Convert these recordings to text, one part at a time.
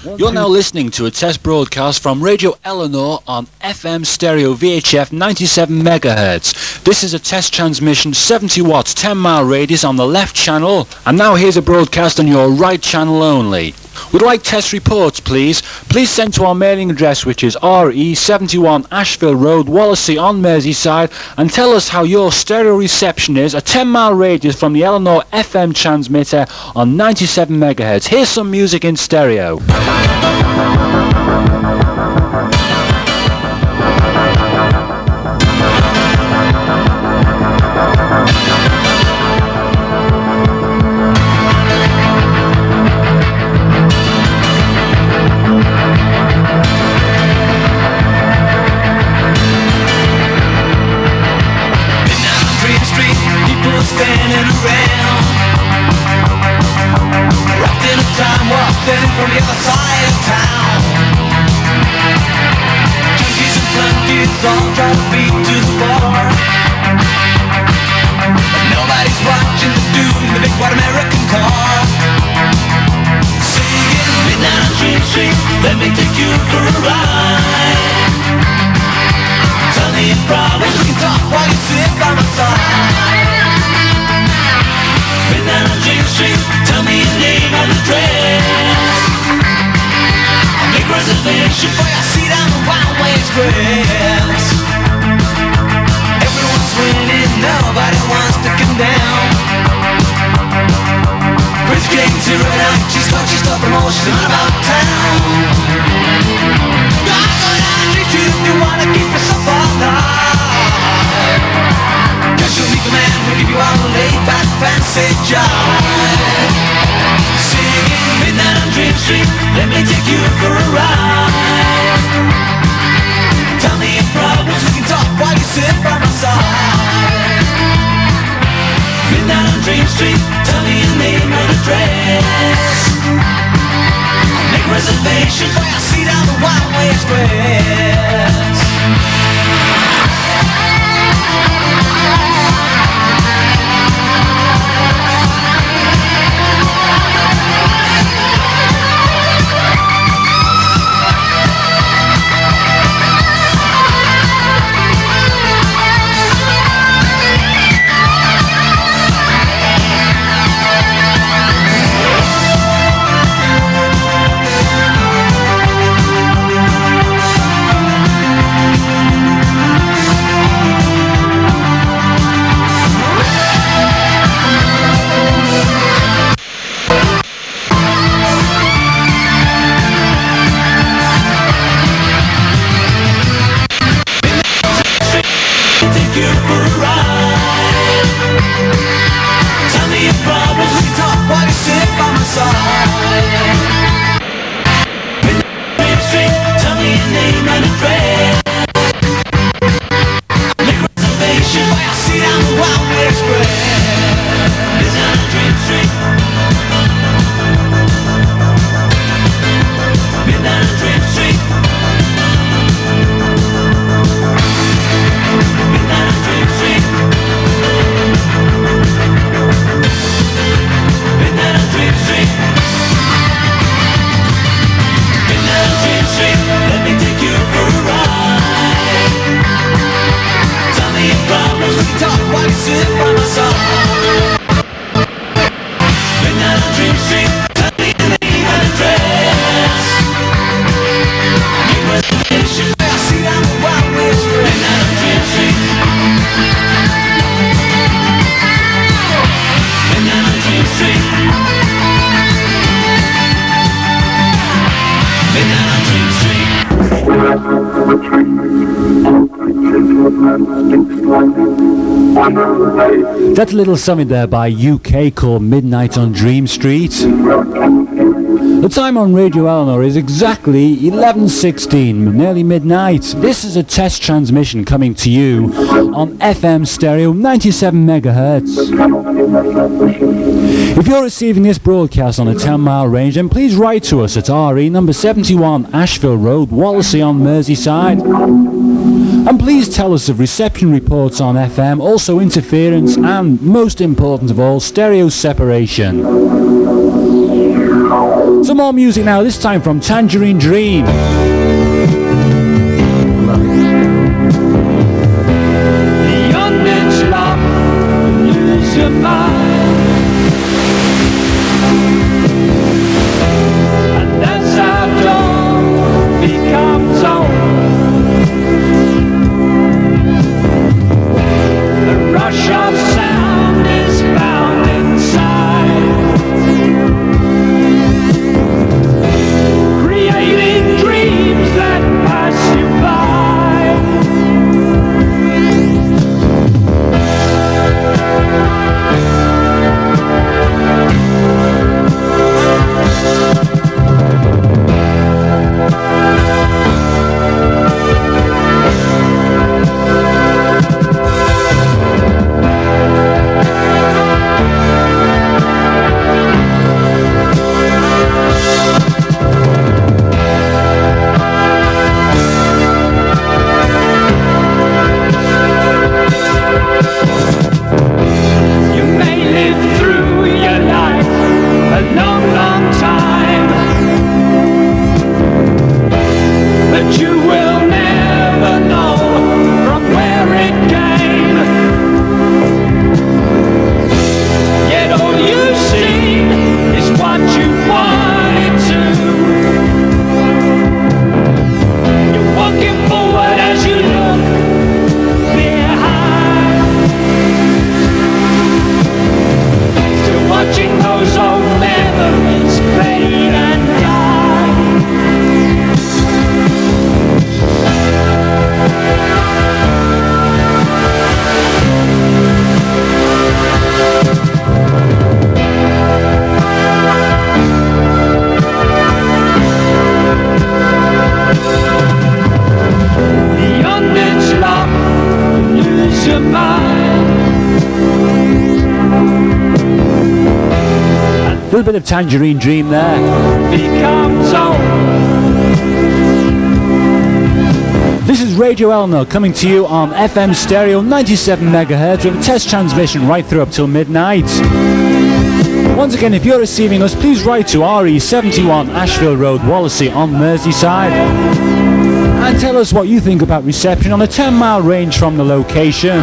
You're now listening to a test broadcast from Radio Eleanor on FM stereo VHF 97 MHz. This is a test transmission, 70 watts, 10 mile radius on the left channel. And now here's a broadcast on your right channel only. We'd like test reports, please. Please send to our mailing address, which is RE71 Ashville Road, Wallasey on Merseyside, and tell us how your stereo reception is, a 10 mile radius from the Eleanor FM transmitter on 97 MHz. Here's some music in stereo. From the other side of town, junkies and flunkies all try to beat to the bar, but nobody's watching the dude in the big white American car, singing midnight on Dream Street, let me take you for a ride. Tell me your problems, we can talk while you sit by my side. Midnight on Dream Street, tell me your name and address. Reservation for your seat on the Wildway Express. Everyone's winning, nobody wants to come down. Crazy Kate's here tonight, she's got promotion about town. Gotta go down the street if you wanna keep yourself alive. Cause you'll meet the man who'll give you all the laid-back fancy jive. Singing midnight on Dream Street, let me take you for a ride. Tell me your problems, we can talk while you sit by my side. Midnight on Dream Street, tell me your name and address. Make reservations for your seat on the Wildway Express. That's a little something there by UK called Midnight on Dream Street. The time on Radio Eleanor is exactly 11:16, nearly midnight. This is a test transmission coming to you on FM stereo 97 MHz. If you're receiving this broadcast on a 10 mile range, then please write to us at RE number 71 Ashville Road, Wallasey on Merseyside. And please tell us of reception reports on FM, also interference, and most important of all, stereo separation. Some more music now, this time from Tangerine Dream. Your mind, and as our dawn becomes old, the rush of sound is bound inside, creating dreams that pass you by. A little bit of Tangerine Dream there. This is Radio Eleanor coming to you on FM stereo 97 megahertz with a test transmission right through up till midnight. Once again, if you're receiving us, please write to RE71 Ashville Road, Wallasey on Merseyside. And tell us what you think about reception on a 10-mile range from the location.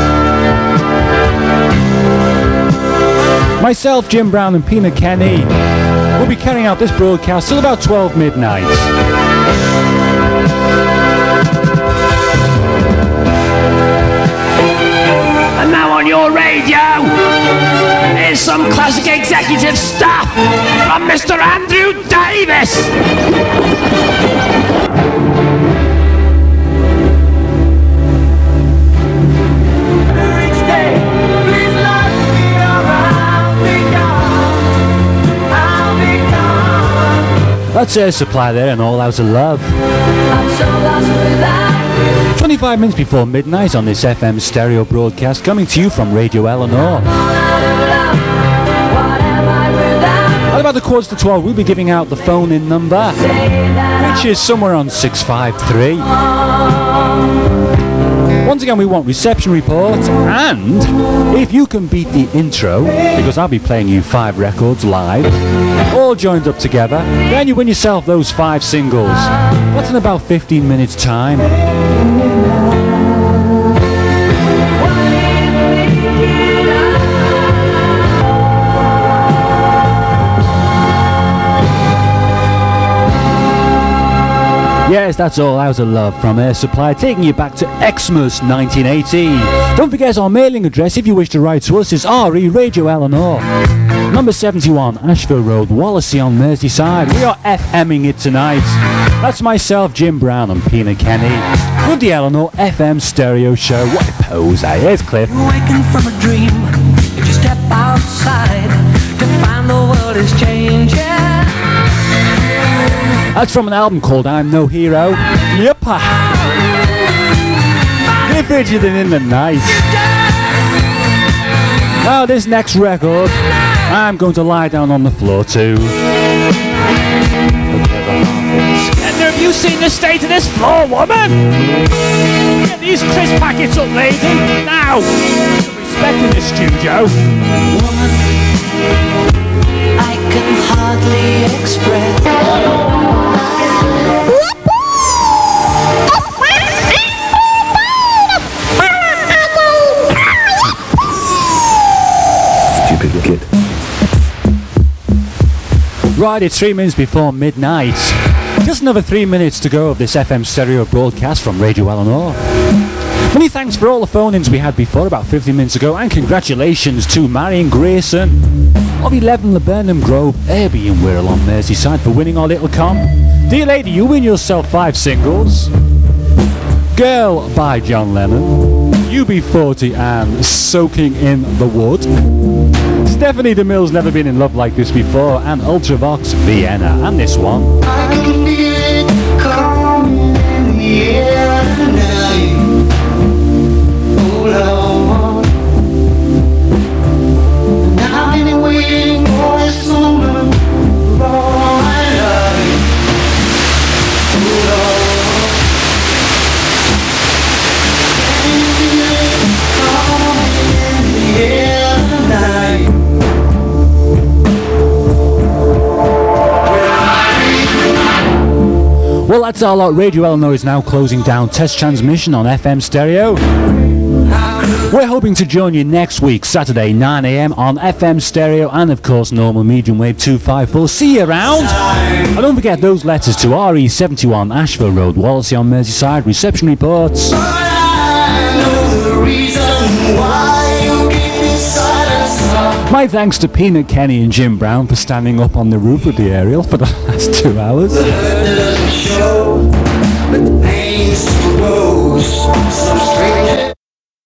Myself, Jim Brown and Pina Kenny will be carrying out this broadcast till about 12 midnight. And now on your radio, here's some classic executive stuff from Mr. Andrew Davis. That's Air Supply there and All Out of Love. 25 minutes before midnight on this FM stereo broadcast coming to you from Radio Eleanor. At about the quarter to 12 we'll be giving out the phone-in number, which is somewhere on 653. Once again, we want reception reports, and if you can beat the intro, because I'll be playing you 5 records live, all joined up together, then you win yourself those 5 singles. That's in about 15 minutes time. Yes, that's All Out of Love from Air Supply, taking you back to Xmas 1980. Don't forget our mailing address if you wish to write to us is RE Radio Eleanor, number 71 Ashville Road, Wallasey on Merseyside. We are FMing it tonight. That's myself, Jim Brown and Pina Kenny with the Eleanor FM stereo show. What a pose, eh? Here's Cliff. Waking from a dream, if you step outside to find the world is changing. That's from an album called I'm No Hero. Yep. Cliff Richard and In the Night. Now this next record, I'm going to lie down on the floor too. And have you seen the state of this floor, woman? Get these crisp packets up, lady. Now. Some respect in this studio. Woman, I can hardly hardly express. Stupid kid. Right, it's 3 minutes before midnight. Just another 3 minutes to go of this FM stereo broadcast from Radio Eleanor. Many thanks for all the phone-ins we had before, about 15 minutes ago, and congratulations to Marion Grayson of 11 Laburnum Grove, Airby in Wirral on Merseyside for winning our little comp. Dear lady, you win yourself 5 singles. Girl by John Lennon, UB40 and Soaking in the Wood. Stephanie DeMille's Never Been in Love Like This Before, and Ultravox Vienna, and this one. I can feel it coming in the air tonight. Oh Lord, and I've been waiting for this moment for all my life. Oh Lord, can you feel it coming in the air tonight? Well, that's our lot. Radio Eleanor is now closing down test transmission on FM stereo. We're hoping to join you next week, Saturday, 9 AM on FM stereo and, of course, normal medium wave 254. See you around. And don't forget those letters to RE71 Ashville Road, Wallasey on Merseyside. Reception reports. My thanks to Peanut Kenny and Jim Brown for standing up on the roof of the aerial for the last 2 hours. The hurt doesn't show, but the pain still grows. So strange.